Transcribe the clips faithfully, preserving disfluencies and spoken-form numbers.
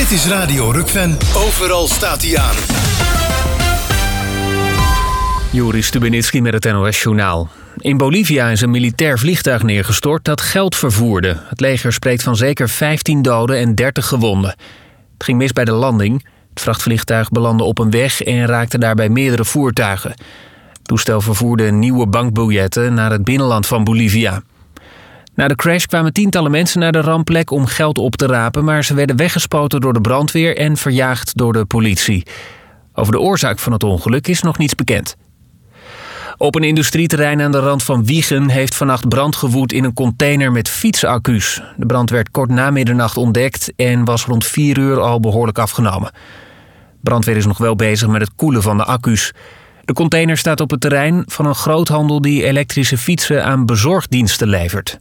Dit is Radio Rukven. Overal staat hij aan. Joris Stubenitski met het N O S-journaal. In Bolivia is een militair vliegtuig neergestort dat geld vervoerde. Het leger spreekt van zeker vijftien doden en dertig gewonden. Het ging mis bij de landing. Het vrachtvliegtuig belandde op een weg en raakte daarbij meerdere voertuigen. Het toestel vervoerde nieuwe bankbiljetten naar het binnenland van Bolivia. Na de crash kwamen tientallen mensen naar de rampplek om geld op te rapen, maar ze werden weggespoten door de brandweer en verjaagd door de politie. Over de oorzaak van het ongeluk is nog niets bekend. Op een industrieterrein aan de rand van Wijchen heeft vannacht brand gewoed in een container met fietsaccu's. De brand werd kort na middernacht ontdekt en was rond vier uur al behoorlijk afgenomen. Brandweer is nog wel bezig met het koelen van de accu's. De container staat op het terrein van een groothandel die elektrische fietsen aan bezorgdiensten levert.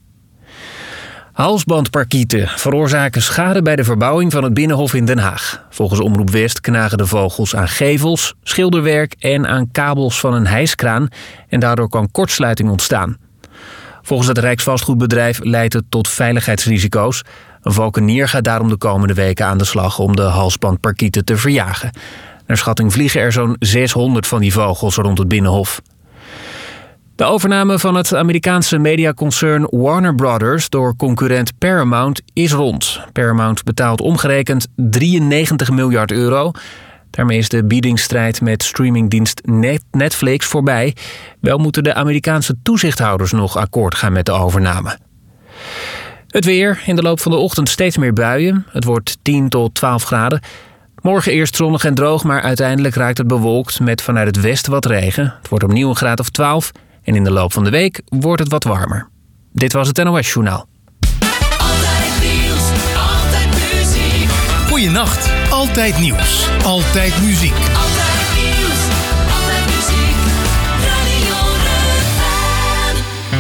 Halsbandparkieten veroorzaken schade bij de verbouwing van het Binnenhof in Den Haag. Volgens Omroep West knagen de vogels aan gevels, schilderwerk en aan kabels van een hijskraan en daardoor kan kortsluiting ontstaan. Volgens het Rijksvastgoedbedrijf leidt het tot veiligheidsrisico's. Een valkenier gaat daarom de komende weken aan de slag om de halsbandparkieten te verjagen. Naar schatting vliegen er zo'n zeshonderd van die vogels rond het Binnenhof. De overname van het Amerikaanse mediaconcern Warner Brothers door concurrent Paramount is rond. Paramount betaalt omgerekend drieënnegentig miljard euro. Daarmee is de biedingsstrijd met streamingdienst Netflix voorbij. Wel moeten de Amerikaanse toezichthouders nog akkoord gaan met de overname. Het weer, in de loop van de ochtend steeds meer buien. Het wordt tien tot twaalf graden. Morgen eerst zonnig en droog, maar uiteindelijk raakt het bewolkt met vanuit het westen wat regen. Het wordt opnieuw een graad of twaalf. En in de loop van de week wordt het wat warmer. Dit was het N O S-journaal. Altijd nieuws, altijd muziek. Goeienacht, altijd nieuws, altijd muziek. Altijd nieuws, altijd muziek. Radio Rukven.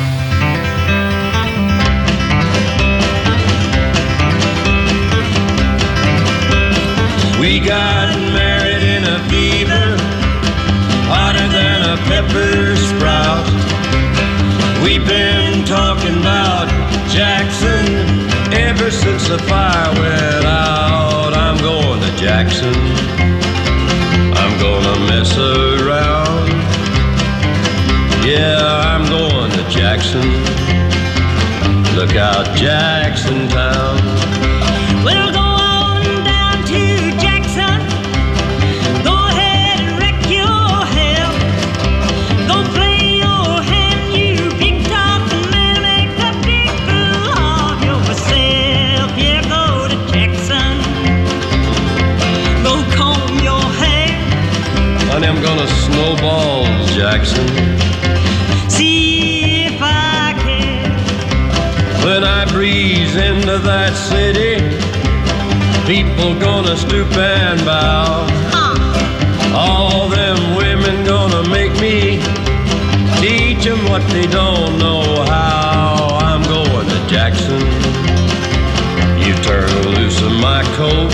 We got married in a fever, hotter than a pepper sprout. We've been talking about Jackson ever since the fire went out. I'm going to Jackson, I'm gonna mess around. Yeah, I'm going to Jackson, look out Jackson Town. We'll go on down to Jackson, go ahead and wreck your hell. Go play your hand, you big talking man, make a big fool of yourself. Yeah, go to Jackson, go comb your hair. Honey, I'm gonna snowball Jackson. See if I can. When I breeze into that city, people gonna stoop and bow. Uh. All them women gonna make me teach them what they don't know how. I'm going to Jackson, you turn loose of my coat,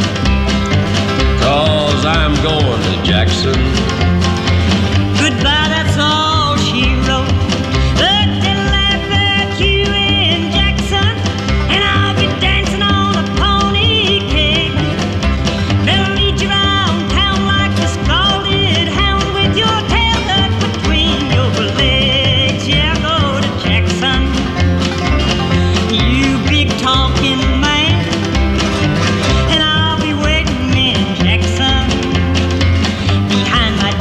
'cause I'm going to Jackson. Goodbye, that's all she wrote. But they'll laugh at you in Jackson, and I'll be dancing on a pony cake. They'll lead you around town like a scalded hound with your tail tucked between your legs. Yeah, go to Jackson, you big talking man, and I'll be waiting in Jackson behind my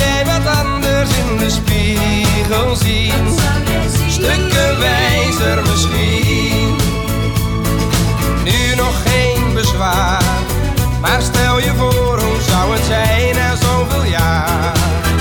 jij wat anders in de spiegel zien? Stukken wijzer misschien. Nu nog geen bezwaar, maar stel je voor hoe zou het zijn na zoveel jaar.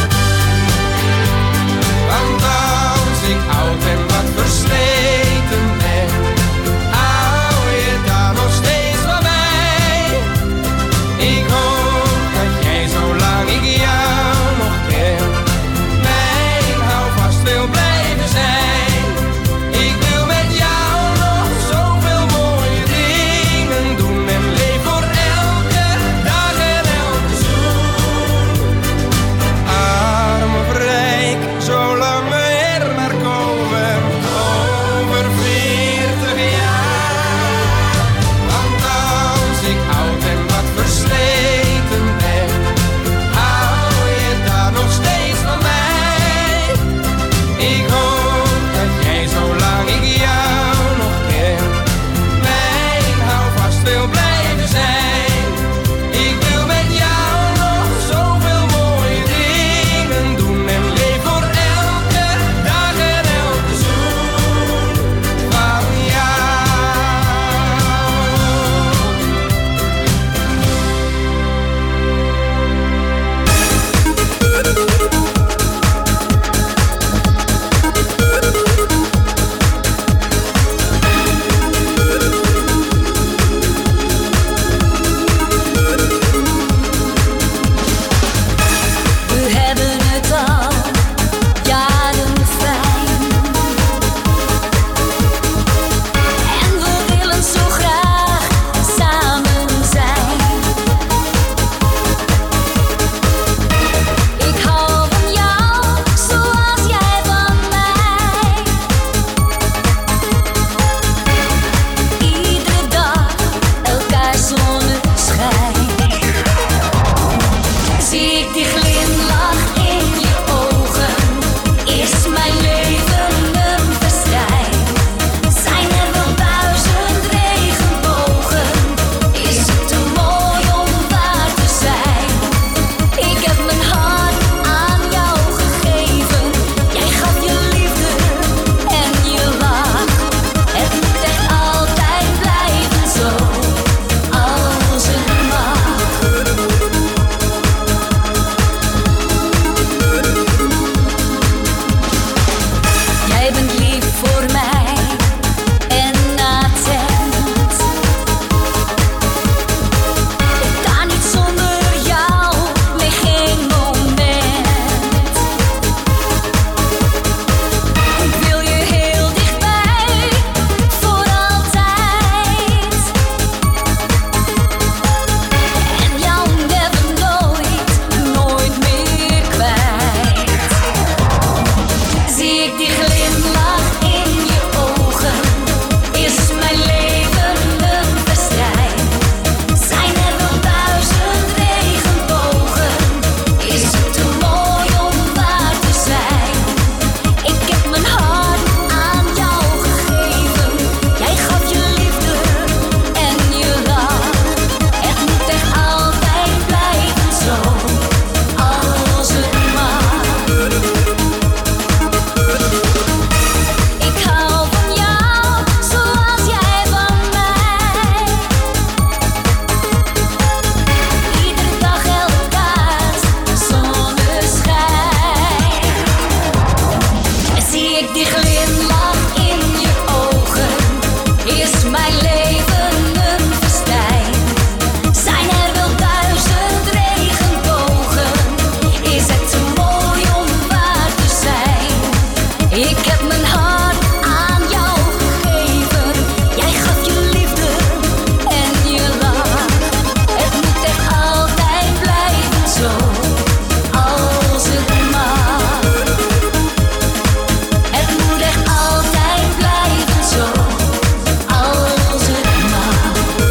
Want als ik oud en wat versleten ben, hou je dan nog steeds van mij? Ik hoop dat jij zolang ik jou nog ken, mijn houvast wil blijven zijn. Ik wil met jou nog zoveel mooie dingen doen en leef voor elke dag en elke zoen. Arm of rijk, zolang we er maar komen, over veertig jaar. Want als ik oud en wat versleten ben, hou je dan nog steeds van mij? Ik hoop dat jij zolang ik jou nog ken, mijn houvast wil blijven zijn. Ik wil met jou nog zoveel mooie dingen doen en leef voor elke dag en elke zoen van jou. We hebben het al jaren fijn en we willen zo graag samen zijn. Ik hou van jou zoals jij van mij. Iedere dag elkaar zonneschijn. Zie ik die glimlach in je ogen, is mijn leven een festijn. Zijn er wel duizend regenbogen, is het te mooi om waar te zijn. Ik heb mijn hart aan jou gegeven, jij gaf je liefde en je lach. Het moet echt altijd blijven zo, als het mag. Jij bent lief voor mij en attent. Ik kan niet zonder jou, nee geen moment. Ik wil je heel dichtbij, voor altijd. En jou never nooit, nooit meer kwijt. Zie ik die glimlach in je ogen, is mijn leven een festijn. Zijn er wel duizend regenbogen, is het te mooi om waar te zijn. Ik heb mijn hart aan jou gegeven, jij gaf je liefde en je lach. Het moet echt altijd blijven zo, als het mag. Ik hou van jou zoals jij van mij. Iedere dag elkaars zonneschijn. Zie ik die glimlach in je ogen, is mijn leven een festijn. Zijn er wel duizend regenbogen, is het te mooi om waar te zijn. Ik heb mijn hart aan jou gegeven, jij gaf je liefde en je lach. Het moet echt altijd blijven zo, als het mag. Het moet echt altijd blijven zo, als het mag.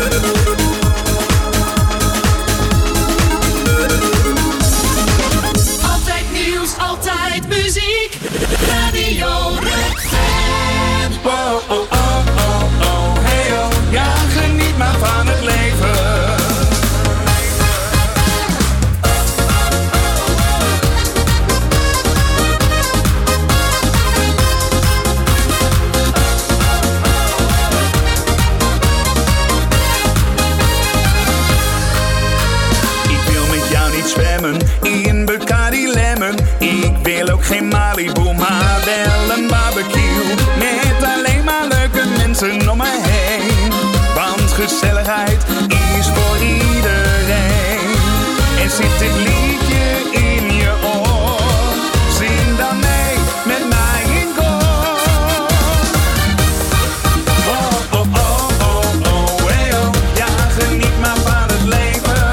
Altijd nieuws, altijd muziek. Radio Red. Oh, oh, oh, oh, oh, hey oh. Ja, geniet maar van het leven. Ik wil ook geen Malibu, maar wel een barbecue. Met alleen maar leuke mensen om me heen. Want gezelligheid is voor iedereen. En zit dit liedje in je oor, zing dan mee met mij in koor. Oh, oh, oh, oh, oh, hey, oh. Ja, geniet maar van het leven.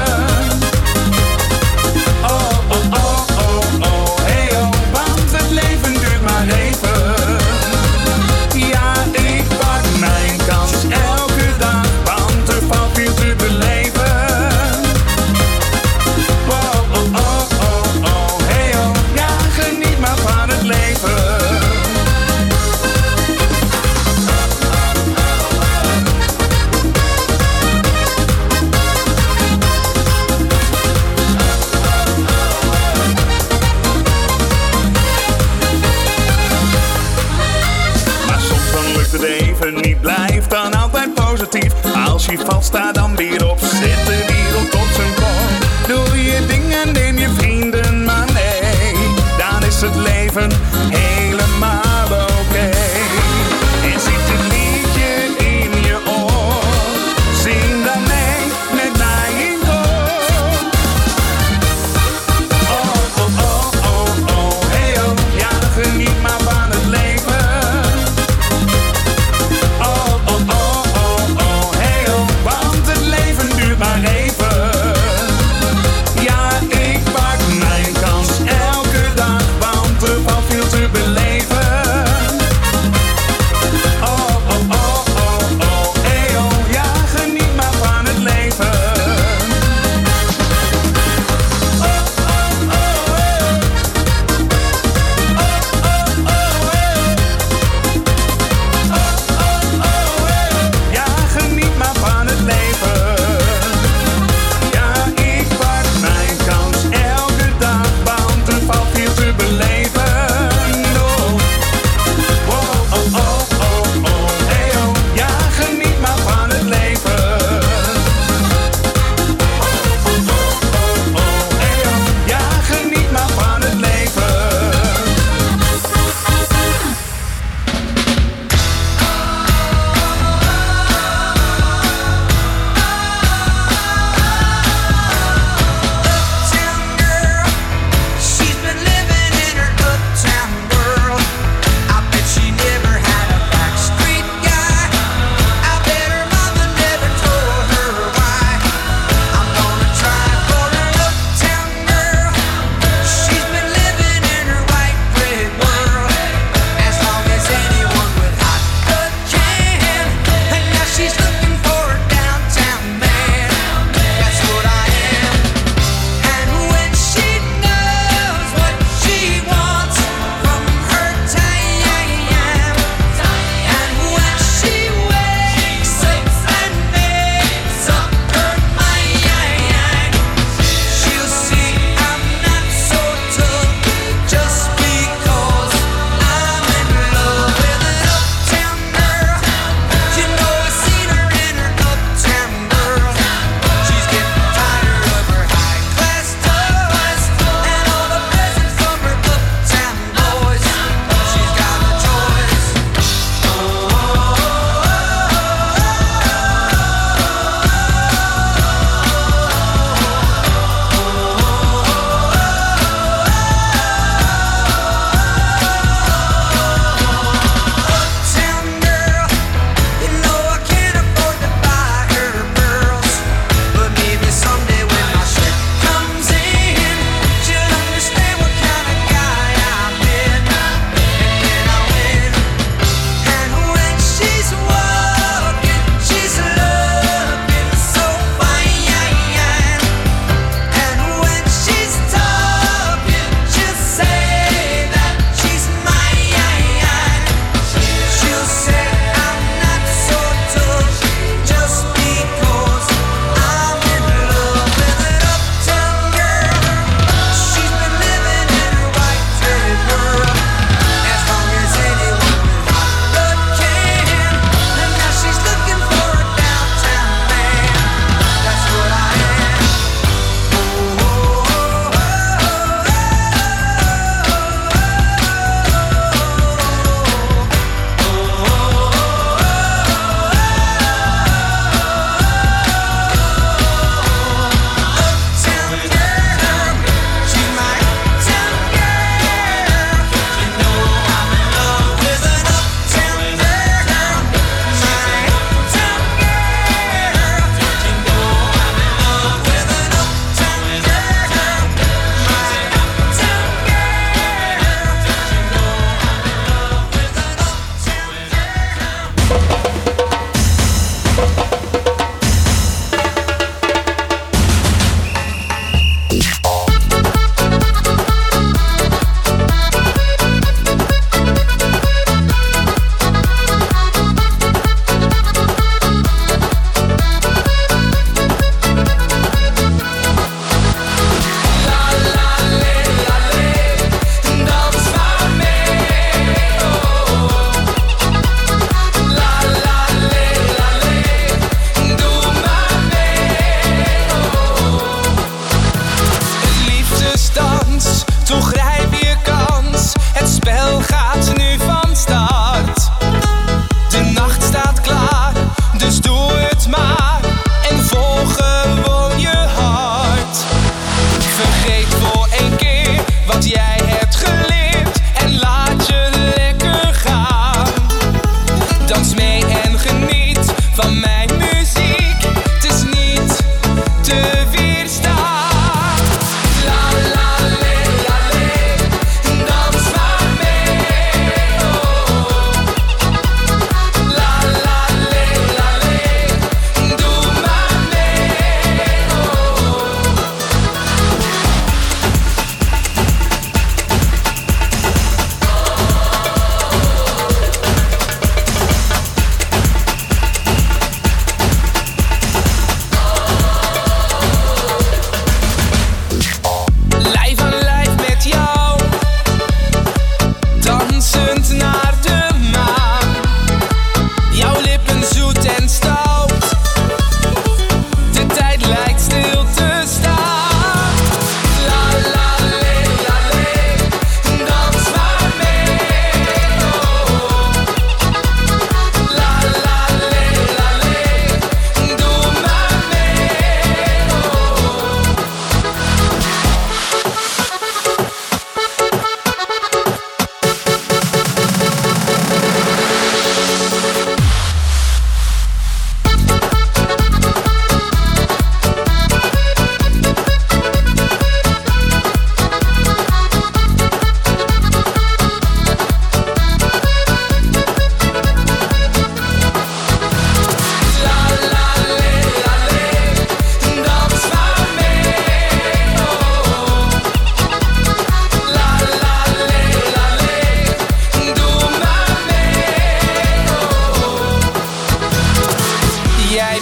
Oh, oh, oh, oh, oh, hey, oh. Want het leven duurt maar even. Ja, ik pak mijn kans elke dag, want er valt veel te beleven. Oh, oh, oh, oh, oh, hey, oh. Ja, geniet maar van het leven. Maar soms dan lukt het even niet, blijf dan altijd positief. Als je valt, sta dan weer op, zet de wereld op zijn kop. Doe je dingen, neem je vrienden maar mee, dan is het leven helemaal oké. En zit het liedje in je oor, zing dan mee met mij in koor. Oh, oh, oh, oh, oh, hey, oh. Ja, geniet maar van het leven. Oh, oh, oh, oh, oh, hey, oh. Want het leven duurt maar even. Ja, ik pak mijn kans elke dag, want er valt veel te beleven.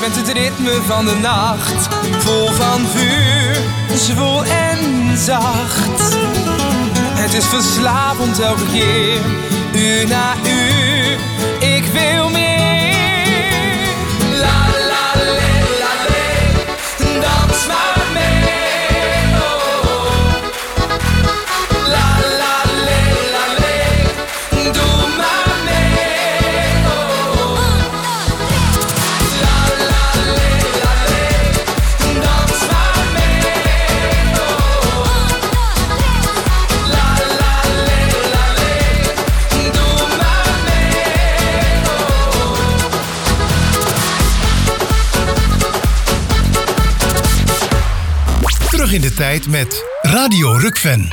bent het ritme van de nacht. Vol van vuur, zwoel en zacht. Het is verslavend elke keer, uur na uur. Ik wil meer. La la le, la le, dans maar mee. Oh. La la le, la le, doe maar mee. Oh. La la le, la le, dans maar mee. Oh. La la le, la le, doe maar mee. Oh. Terug in de tijd met Radio Rukven.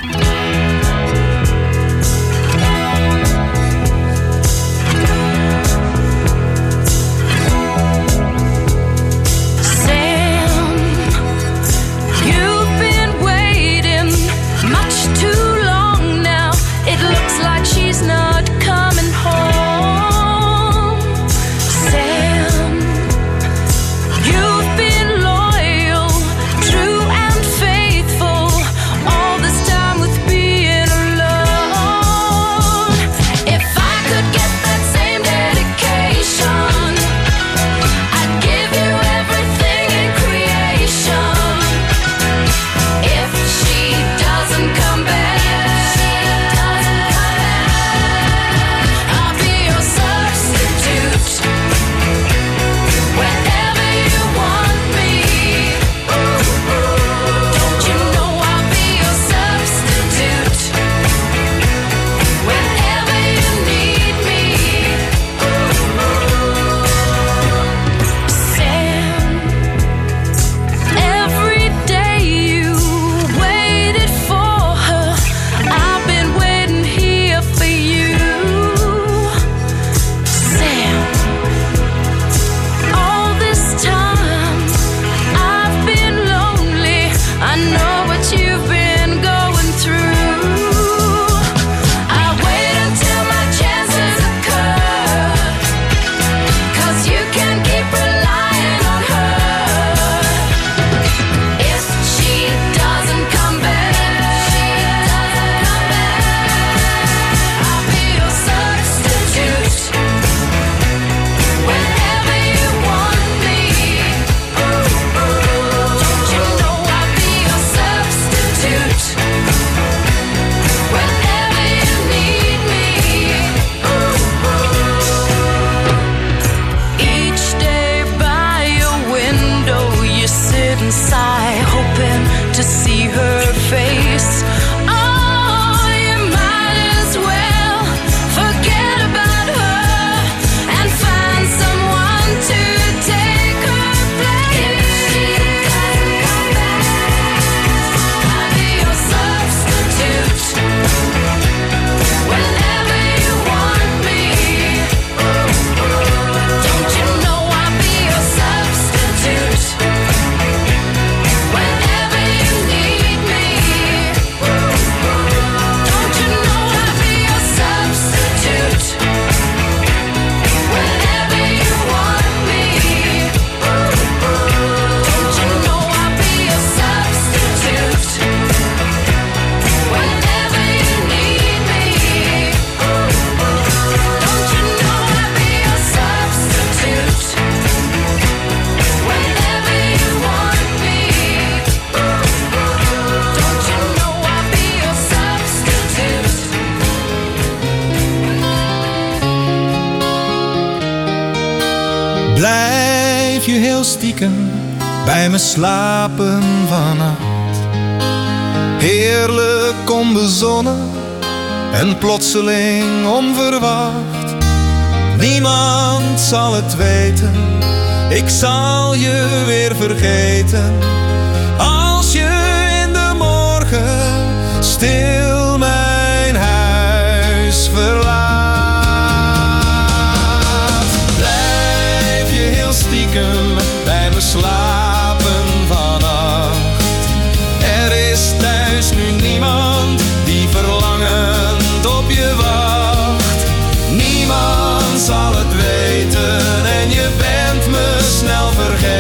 Sam, you've been waiting much too long now. It looks like she's not coming home. Sam, you've been loyal, true and faithful, all this time with being alone. If I could get that same dedication, I'd give you everything in creation. If she doesn't come back, I'll be your substitute. Whenever you want me, don't you know I'll be your substitute. Whenever you need me, Sam. Every day you waited for her, I've been waiting here for you, Sam. All this time I've been lonely. I know what you've been going through. I wait until my chances occur, 'cause you can keep relying on her. If she doesn't come back, I'll be your substitute. Whenever you want me, don't you know I'll be your substitute. Whenever you need me, each day by your window you sit and sigh, hoping to see her face. Oh, you might as well forget about her and find someone to take her place. If she doesn't come back, I'll be your substitute. Whenever you want me, don't you know I'll be your substitute. Whenever you need me, don't you know I'll be your substitute. Whenever you want me, don't you know I'll be your substitute. Whenever you need me, don't you know I'll be your substitute. Whenever you want me, don't you know I'll be your substitute. Blijf je heel stiekem bij me slapen vannacht. Heerlijk onbezonnen en plotseling onverwacht. Niemand zal het weten, ik zal je weer vergeten. Als je in de morgen stil mijn huis verlaat. Blijf je heel stiekem bij me slapen vannacht. Er is thuis nu niemand die verlangend op je wacht. Niemand zal het weten en je bent me snel vergeten.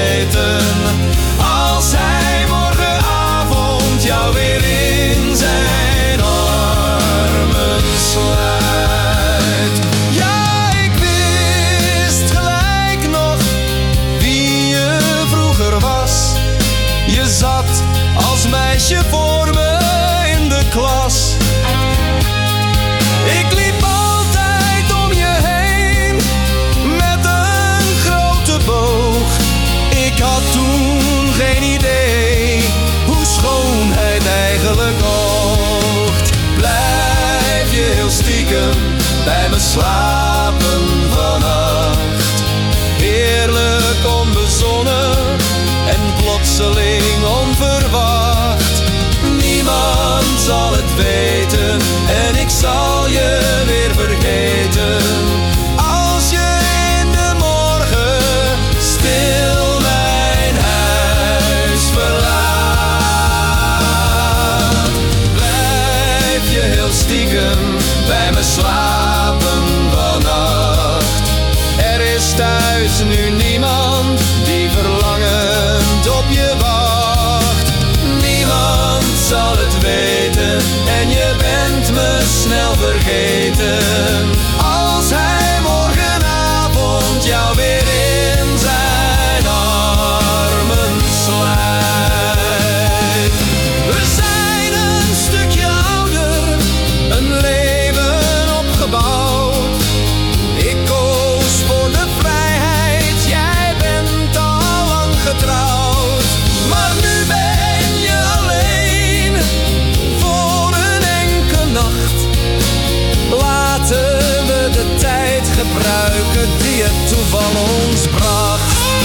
bij me slapen vannacht. Heerlijk onbezonnen en plotseling onverwacht. Niemand zal het weten en ik zal je weer vergeten. Als je in de morgen stil mijn huis verlaat. Blijf je heel stiekem bij me slapen vannacht. Er is thuis nu niemand die verlangend op je wacht. Niemand zal het weten en je bent me snel vergeten. Als hij morgenavond jou weer in zijn armen sluit. We zijn een stukje ouder, een leven opgebouwd. Ik koos voor de vrijheid, jij bent al lang getrouwd. Maar nu ben je alleen, voor een enkele nacht. Laten we de tijd gebruiken die het toeval ons bracht.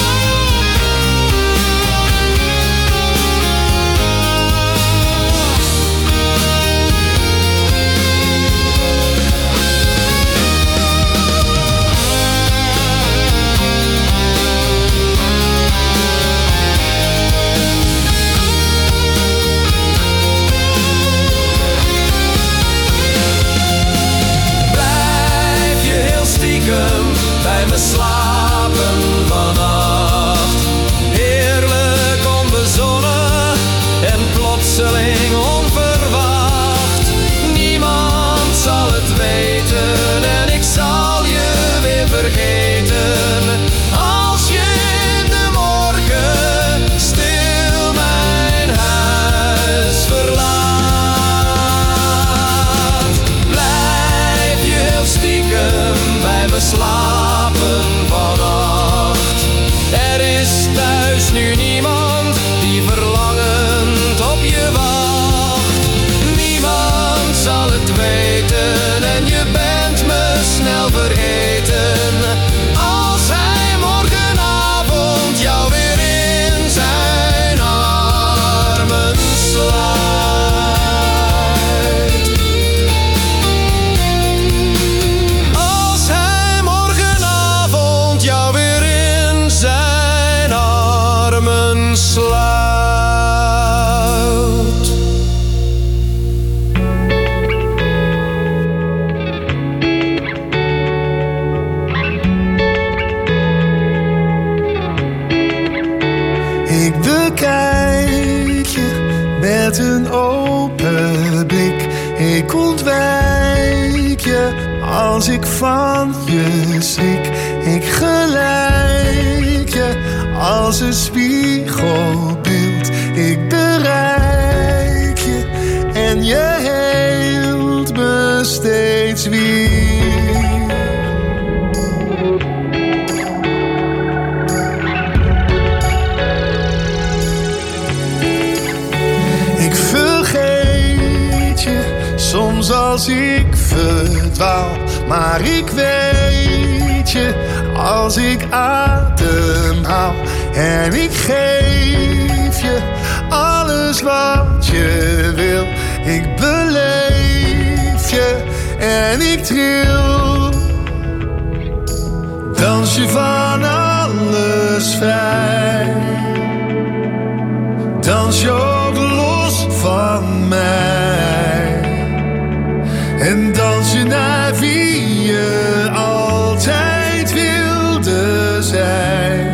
Blijf je heel stiekem bij me slapen vannacht. Heerlijk onbezonnen en plotseling onverwacht. Niemand zal het weten en ik zal je weer vergeten. Als je in de morgen stil mijn huis verlaat. Blijf je heel stiekem bij me slapen vannacht. Er is thuis nu niemand die verlangend op je wacht. Niemand zal het weten en je bent me snel vergeten. Als hij morgenavond jou weer in zijn armen sluit. Als hij morgenavond jou weer in zijn armen sluit. Ik bekijk je met een open blik. Ik ontwijk je als ik van je schrik. Ik gelijk je als een spiegelbeeld. Ik bereik je en je heelt me steeds weer. Ik vergeet je soms als ik verdwaal. Maar ik weet je als ik ademhaal. En ik geef je alles wat je wil. Ik beleef je en ik tril. Dans je van alles vrij. Dans je ook los van mij. En dans je naar wie je altijd wilde zijn.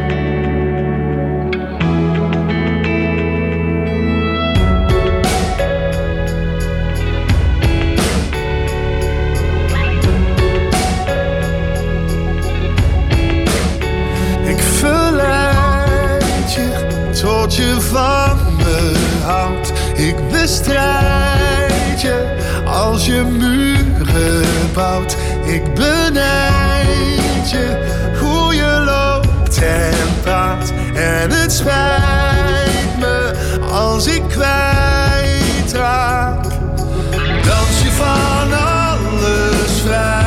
Ik verleid je tot je van me houdt. Ik bestrijd je als je muren bouwt. Ik benijd je hoe je loopt en praat. En het spijt me als ik kwijtraak. Dans je van alles vrij.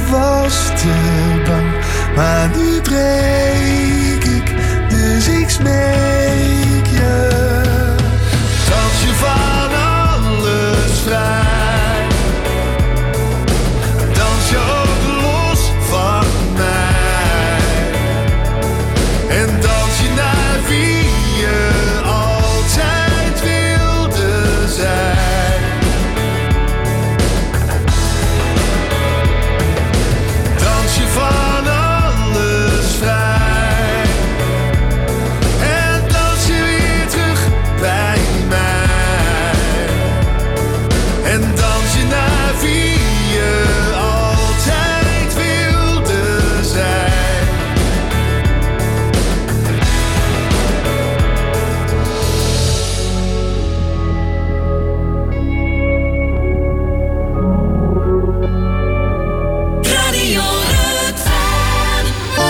was te bang. Maar nu breek ik, dus ik smeek je. Dans je van alles vrij. Dans je ook los van mij. En dans je naar wie je altijd wilde zijn. Dans je van alles vrij. En dans je weer terug bij mij. En dans je naar wie je altijd wilde zijn. Radio Rukvan.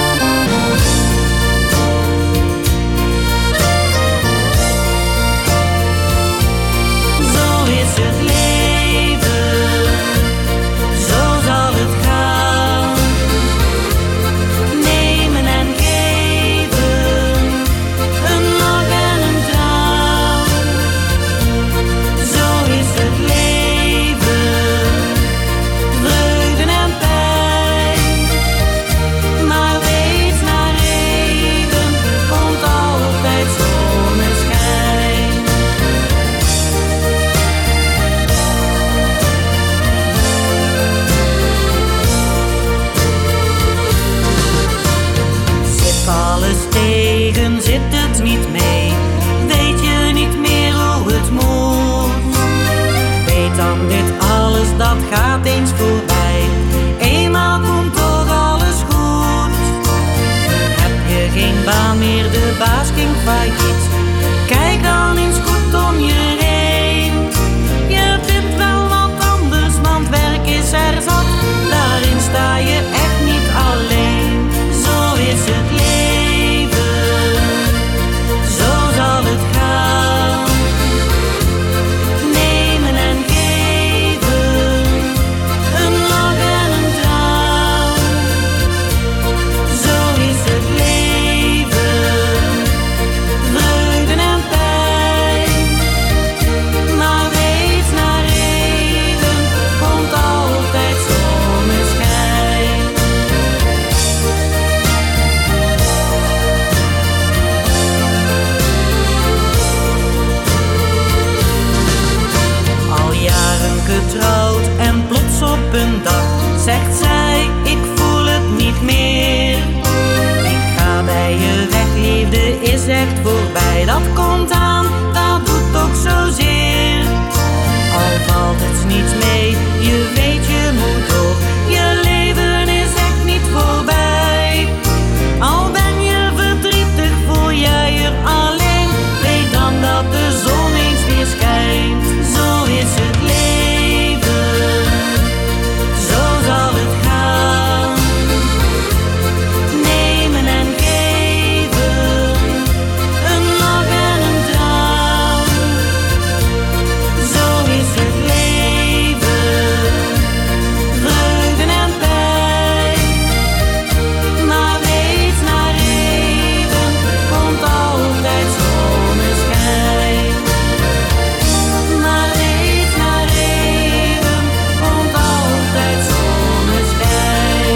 Zo is het leven, zo zal het gaan. Nemen en geven, een lach en een traan. Zo is het leven, vreugde en pijn. Maar weet na regen komt altijd zonneschijn. Zit alles tegen, zit het niet mee? Weet je niet meer hoe het moet? Weet dan dit alles, dat gaat eens voorbij. Eenmaal komt toch alles goed. Heb je geen baan meer, de baas ging failliet. Kijk dan eens goed om je heen. Je vindt wel wat anders, want werk is er zat. Daarin sta je echt niet alleen. Zo is het leven, zo zal het gaan. Nemen en geven, een lach en een traan. Zo is het leven, vreugde en pijn. Maar weet na regen komt altijd zonneschijn. Al jaren getrouwd en plots op een dag zegt zij, ik voel het niet meer. Ik ga bij je weg, liefde is echt voorbij. Dat komt aan, dat doet ook zozeer. Al valt het niet mee, je weet je moet door. Je leven is echt niet voorbij. Al ben je verdrietig, voel jij je alleen. Weet dan dat de zon eens weer schijnt. Zo is het leven, zo zal het gaan. Nemen en geven, een lach en een traan. Zo is het leven, vreugde en pijn. Maar weet na regen komt altijd zonneschijn. Maar weet na regen komt altijd zonneschijn.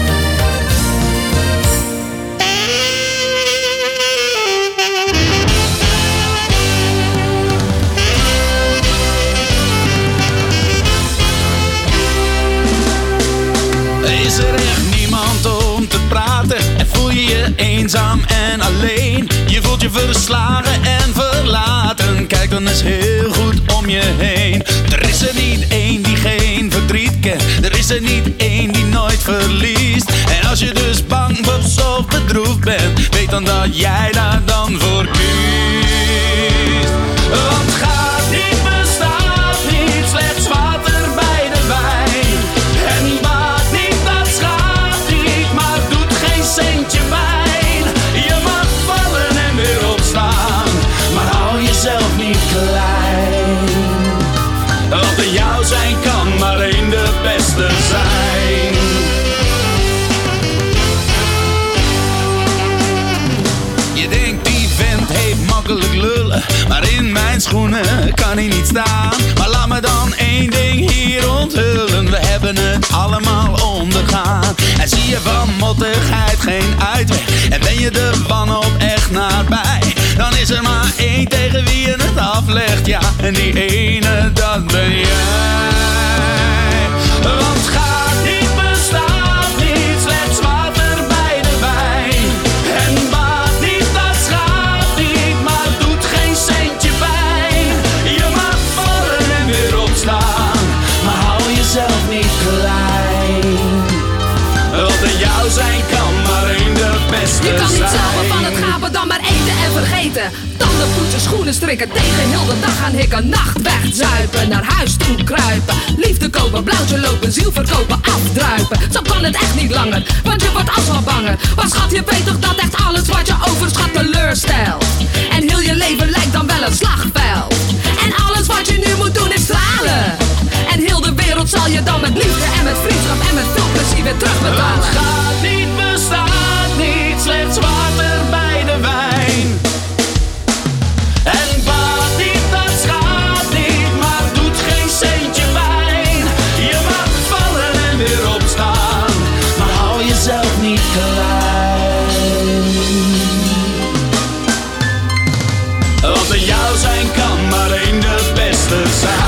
Is er echt niemand om te praten? En voel je je eenzaam en alleen? Je voelt je verslagen en verlaten. Kijk dan eens heel goed om je heen. Er is er niet één die geen verdriet kent. Er is er niet één die nooit verliest. En als je dus bang, boos of bedroefd bent, weet dan dat jij daar dan voor kiest. Want gaat niet, bestaat niet, slechts water bij de wijn. En baat niet, dat schaadt niet, maar doet geen centje pijn. Je mag vallen en weer opstaan, maar hou jezelf niet klein. Want in jou zijn kan maar één de beste zijn. zijn schoenen kan hij niet staan. Maar laat me dan één ding hier onthullen. We hebben het allemaal ondergaan. En zie je van mottigheid geen uitweg. En ben je de wanhoop echt nabij. Dan is er maar één tegen wie je het aflegt. Ja, en die ene, dat ben jij. Want gaat niet, bestaat niet, slechts water bij de wijn. En baat niet, dat schaadt niet, maar doet geen centje pijn. Je mag vallen en weer opstaan, maar hou jezelf niet klein. Wat in jou zijn kan, maar één de beste zijn. Je kan niet zelf van het gapen, dan maar eten en vergeten. Tanden poetsen, schoenen strikken, tegen heel de dag gaan hikken. Nacht wegzuipen, naar huis toe kruipen. Liefde kopen, blauwtje lopen, ziel verkopen, afdruipen. Zo kan het echt niet langer, want je wordt alsmaar banger. Maar schat, je weet toch dat echt alles wat je overschat teleurstelt. En heel je leven lijkt dan wel een slagveld. En alles wat je nu moet doen is stralen. En heel de wereld zal je dan met liefde en met vriendschap en met veel plezier weer terugbetalen. Het gaat niet, bestaat niet, slechts water bij de wijn. En baat niet, dat schaadt niet, maar doet geen centje pijn. Je mag vallen en weer opstaan, maar hou jezelf niet klein. Want in jou zijn kan maar één de beste zijn.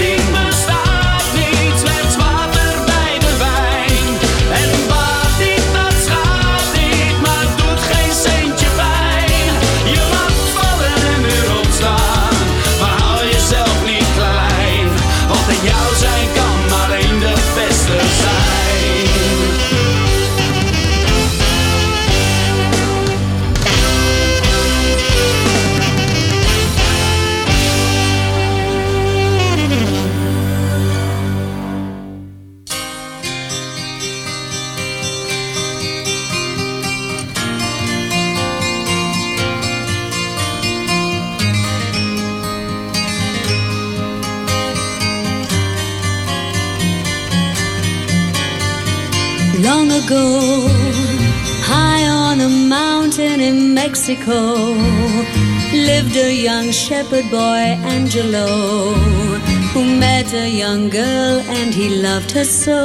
Long ago, high on a mountain in Mexico, lived a young shepherd boy, Angelo, who met a young girl and he loved her so.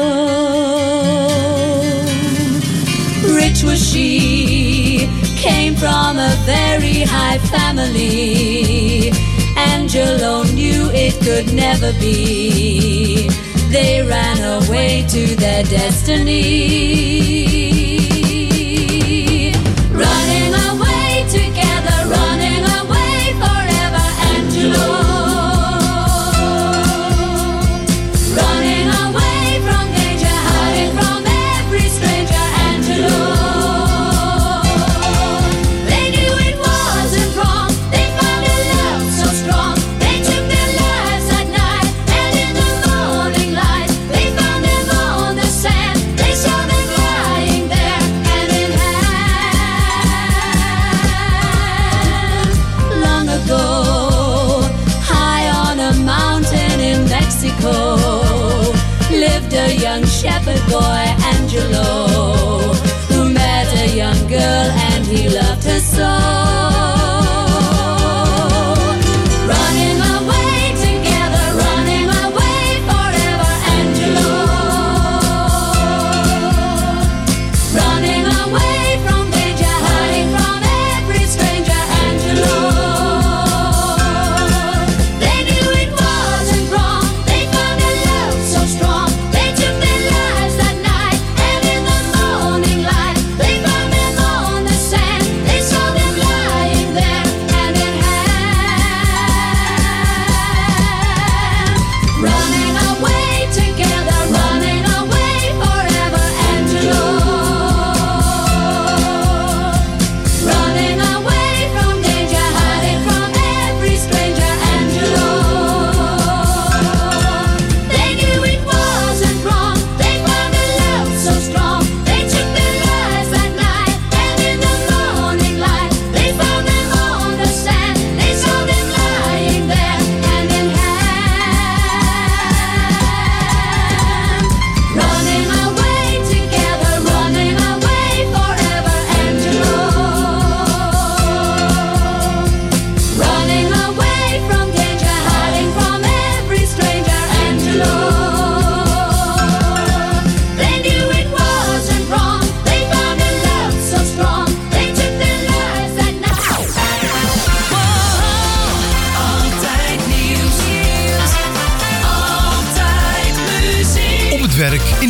Rich was she, came from a very high family. Angelo knew it could never be. They ran away to their destiny. Running away together, running away forever, Angelo. Running away from danger, hiding from every stranger, Angelo. They knew it wasn't wrong, they found a love so strong. They took their lives at night, and in the morning light they found them on the sand. They saw them lying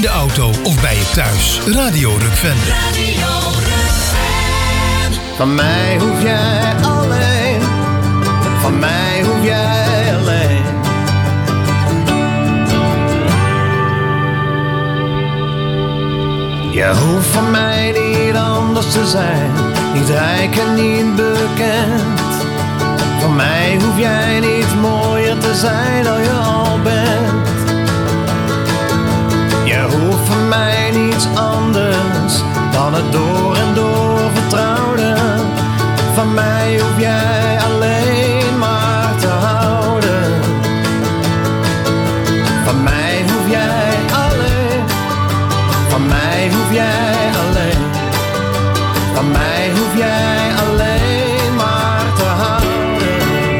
de auto of bij je thuis. Radio Rukven. Radio Rukven. Van mij hoef jij alleen. Van mij hoef jij alleen. Je hoeft van mij niet anders te zijn. Niet rijk en niet bekend. Van mij hoef jij niet mooier te zijn dan je al bent. Je hoeft van mij niets anders dan het door en door vertrouwde. Van mij hoef jij alleen maar te houden. Van mij hoef jij alleen. Van mij hoef jij alleen. Van mij hoef jij alleen maar te houden.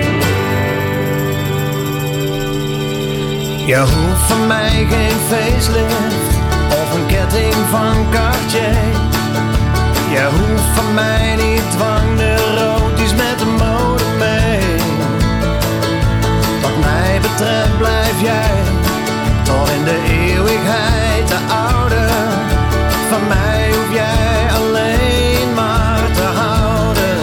Je hoeft van mij geen facelift of een ketting van Cartier. Je hoeft van mij niet dwangneurotisch met de mode mee. Wat mij betreft blijf jij tot in de eeuwigheid de oude. Van mij hoef jij alleen maar te houden.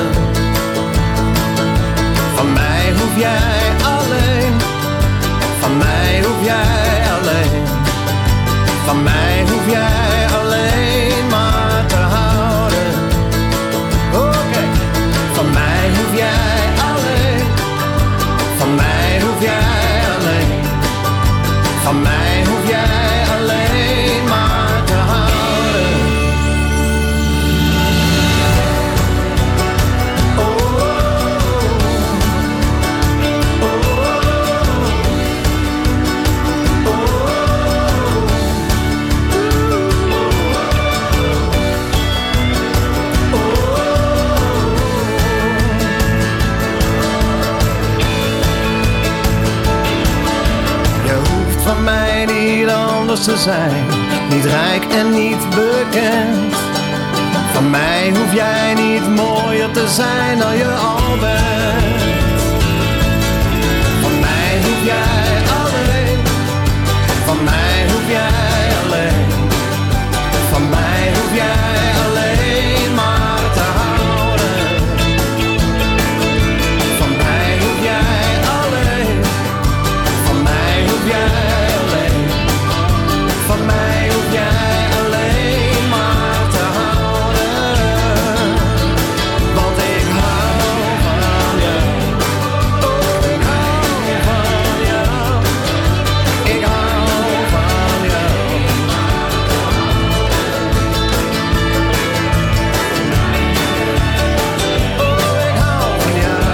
Van mij hoef jij alleen. Van mij hoef jij alleen. Van mij hoef jij alleen maar te houden. Oké. Okay. Van mij hoef jij alleen. Van mij hoef jij alleen. Van mij hoef jij alleen maar te houden. Oh, oh, van mij niet anders te zijn. Niet rijk en niet bekend. Van mij hoef jij niet mooier te zijn dan je al bent. Van mij hoef jij alleen. Van mij hoef jij alleen. Van mij hoef jij alleen maar te houden. Van mij hoef jij alleen. Van mij hoef jij. Van mij hoef jij alleen maar te houden. Want ik hou van jou. Oh, ik hou van jou. Ik hou van jou. Oh, ik hou van jou.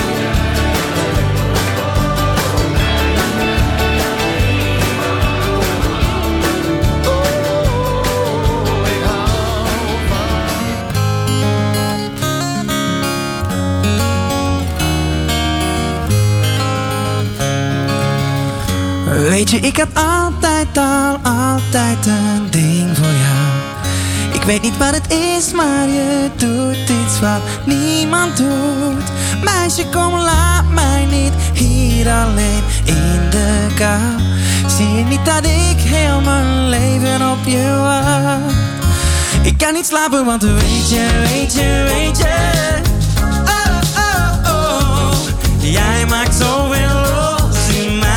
Weet je, ik had altijd al, altijd een ding voor jou. Ik weet niet wat het is, maar je doet iets wat niemand doet. Meisje, kom, laat mij niet hier alleen in de kou. Zie je niet dat ik heel mijn leven op je wacht? Ik kan niet slapen, want weet je, weet je, weet je. Oh, oh, oh, jij maakt zoveel los in mij.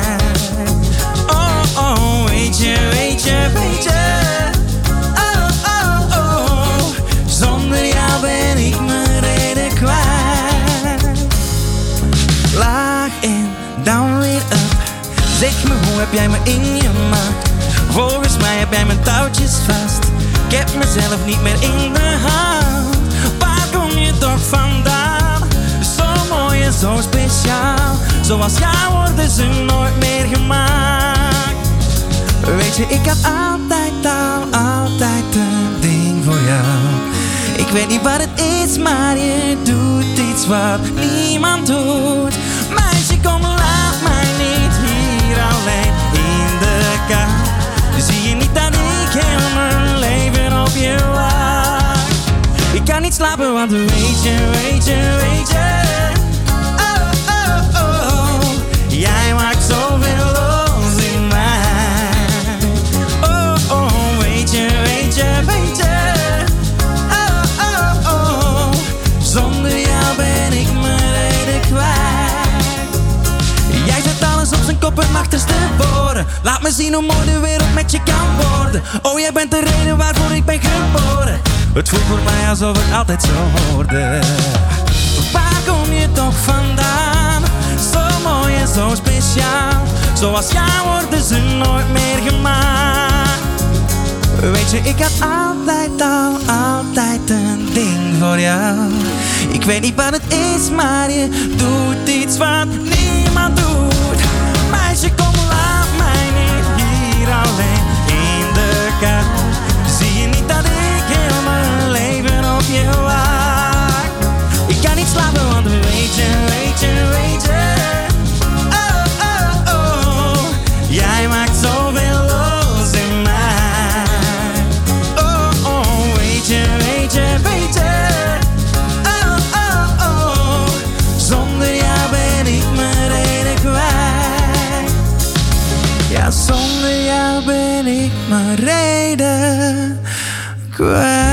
Oh, weet je, weet je, weet je. Oh, oh, oh, zonder jou ben ik mijn reden kwijt. Laag in, dan weer up. Zeg me, hoe heb jij me in je macht? Volgens mij heb jij mijn touwtjes vast. Ik heb mezelf niet meer in de hand. Waar kom je toch vandaan? Zo mooi en zo speciaal. Zoals jou worden ze nooit meer gemaakt. Weet je, ik had altijd al, altijd een ding voor jou. Ik weet niet wat het is, maar je doet iets wat niemand doet. Meisje, kom, laat mij niet hier alleen in de kou. Zie je niet dat ik heel mijn leven op je wacht? Ik kan niet slapen, want weet je, weet je, weet je. Oh, oh, oh, jij maakt zoveel los in mij. Oh, Laat me zien hoe mooi de wereld met je kan worden. Oh, jij bent de reden waarvoor ik ben geboren. Het voelt voor mij alsof het altijd zo hoorde. Waar kom je toch vandaan? Zo mooi en zo speciaal. Zoals jou worden ze nooit meer gemaakt. Weet je, ik had altijd al, altijd een ding voor jou. Ik weet niet wat het is, maar je doet iets wat niemand doet. Meisje, kom, laat mij niet hier alleen in de kat. Zie je niet dat ik heel mijn leven op je wacht? Ik kan niet slapen, want weet je, weet je, weet je. Oh, oh, oh, jij maakt zoveel los in mij. Oh, oh, weet je, weet je, weet je. Oh, oh, oh, zonder jou ben ik mijn reden kwijt. Ja, zonder jou ben ik mijn reden kwijt.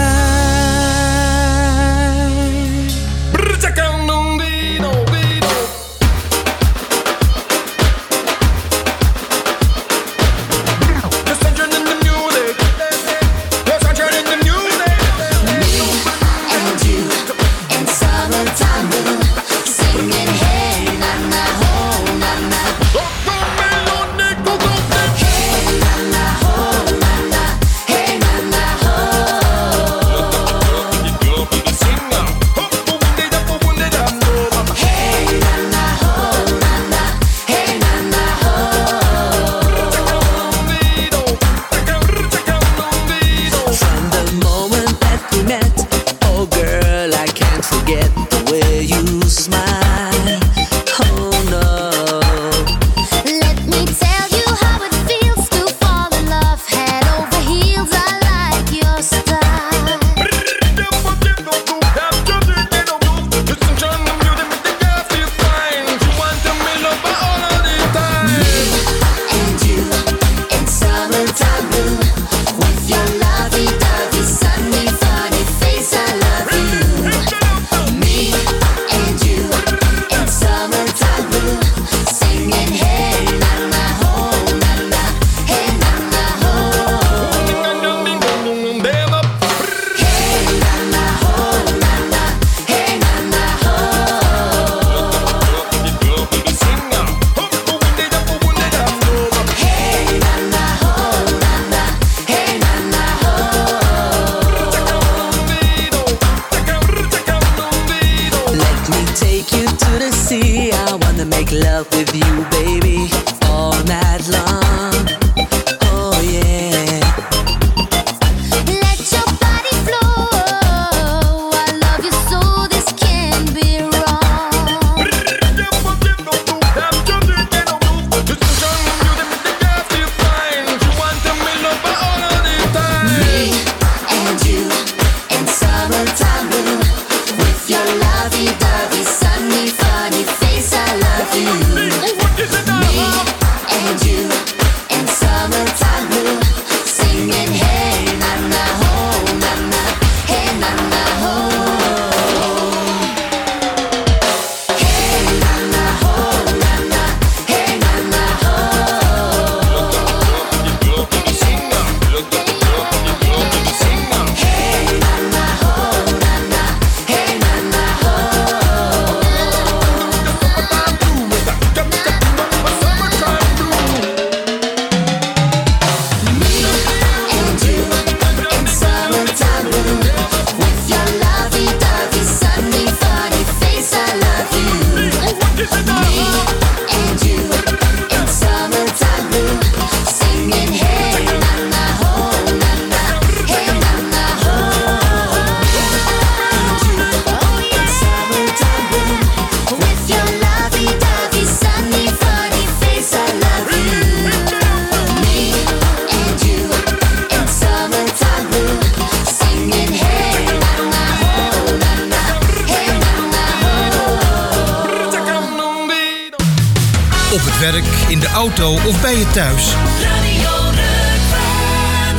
Op het werk, in de auto of bij je thuis. Radio Rukven.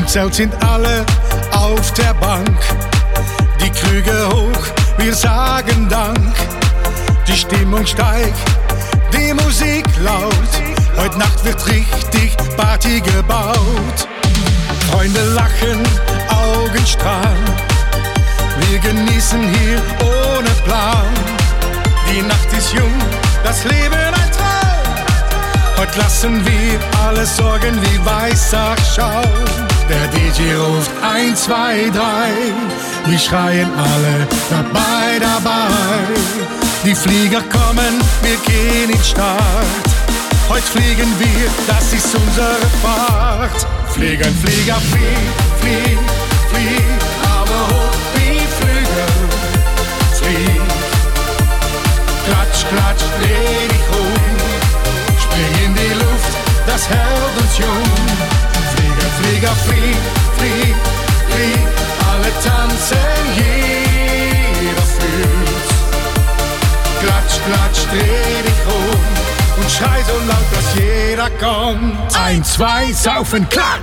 Erzählt sind alle auf der Bank. Die Krüge hoch, wir sagen Dank. Die Stimmung steigt, die Musik laut. Heute Nacht wird richtig Party gebaut. Freunde lachen, Augen strahlen. Wir genießen hier ohne Plan. Die Nacht ist jung, das Leben ein Traum. Heute lassen wir alle Sorgen wie Weissach schauen. Der D J ruft eins, zwei, drei. Wir schreien alle dabei, dabei. Die Flieger kommen, wir gehen in Start. Heute fliegen wir, das ist unsere Fahrt. Fliegen, Flieger, flieg, flieg, flieg. Aber hoch wie Flügel, flieg. Klatsch, klatsch, dreh dich um. Spring in die Luft, das hält uns jung. Flieger, Flieger, flieg, flieg, flieg. Alle tanzen, jeder fühlt. Klatsch, klatsch, dreh dich um. Und schrei so laut, dass jeder kommt. Eins, zwei, saufen, klack!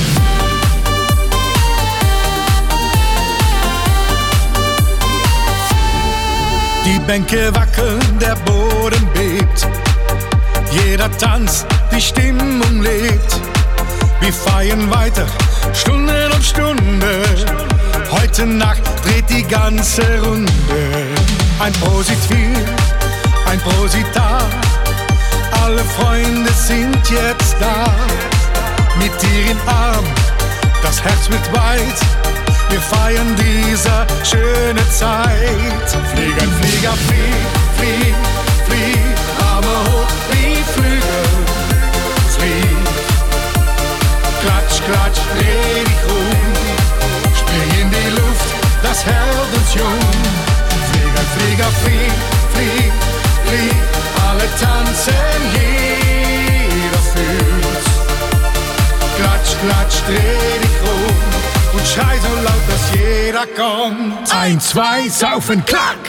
Die Bänke wackeln, der Boden bebt. Jeder tanzt, die Stimmung lebt. Wir feiern weiter, Stunde um Stunde. Heute Nacht dreht die ganze Runde. Ein Prosit viel, ein Prosit da. Alle Freunde sind jetzt da. Mit dir im Arm, das Herz wird weit. Wir feiern diese schöne Zeit. Fliegen, Flieger, flieg, flieg, flieg. Aber hoch wie Flügel, flieg. Klatsch, klatsch, dreh dich um. Spring in die Luft, das hält uns jung. Flieger, Flieger, flieg, flieg, flieg. Alle tanzen, jeder fühlt. Klatsch, klatsch, dreh dich um. Und schrei so laut, dass jeder kommt. Eins, zwei, saufen, klack!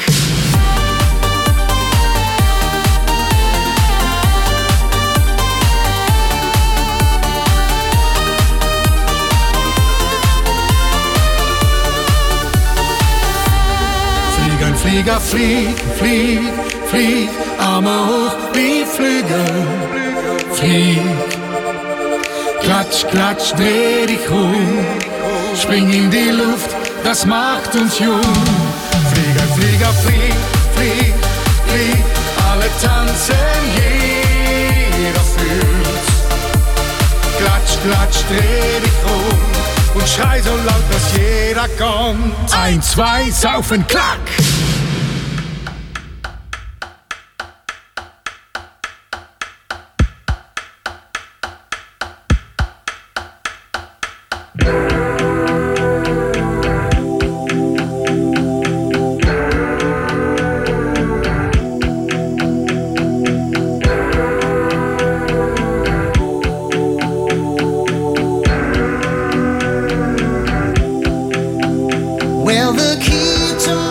Flieger, Flieger, flieg, flieg, flieg. Arme hoch wie Flügel, flieg. Klatsch, klatsch, dreh dich um. Spring in die Luft, das macht uns jung. Flieger, Flieger, flieg, flieg, flieg. Alle tanzen, jeder fühlt. Klatsch, klatsch, dreh dich um. Und schrei so laut, dass jeder kommt. Eins, zwei, saufen, klack! Well, the key to